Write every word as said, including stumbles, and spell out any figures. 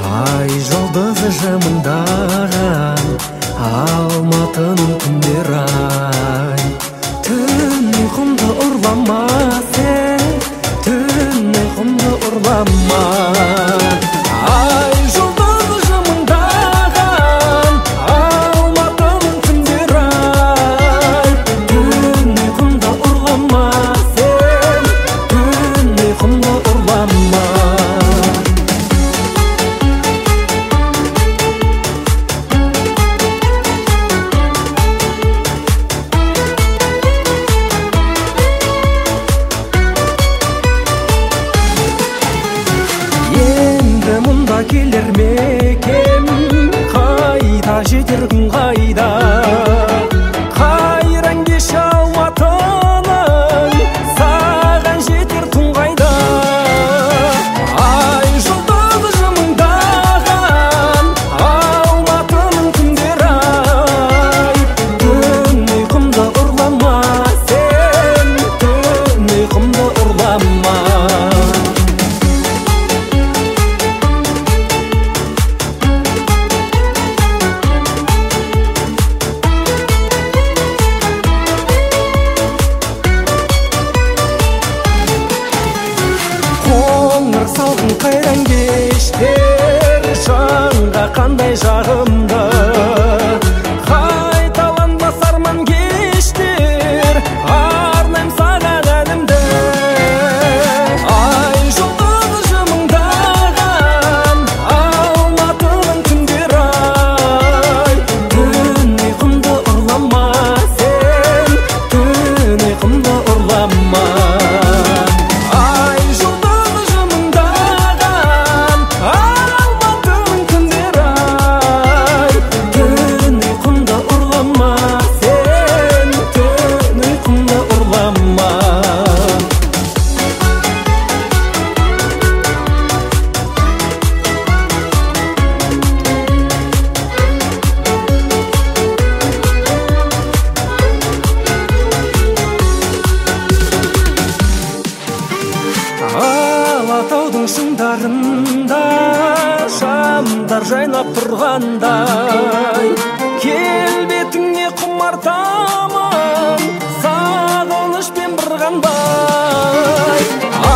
Ай жұлдызы жымыңдаған Алматының күндері ай. Түн ұйқымды ұрлама сен, түн ұйқымды ұрлама. Ай жұлдызы жымыңдаған Алматының күндері ай. Түн ұйқымды ұрлама сен, түн ұйқымды ұрлама. Мұнда келер мекем, қайда жетер күн қайда. Қайран кеш Алматының, саған жетер түн қайда. Ай жұлдызы жымыңдаған Алматының күндері ай. Түн ұйқымды ұрлама сен, түн ұйқымды ұрлама. Қоңыр салқын қайран кештер жанға қандай жағымды. Қайталанбас арман кештер арнайым саған әнімді. Ай жұлдызы жымыңдаған Алматының күндері ай. Түн ұйқымды ұрлама сен, түн ұйқымды ұрлама. Алатаудың шыңдарында шамдар жайнап тұрғандай, келбетіңе құмартамын сағынышпен бір қандай.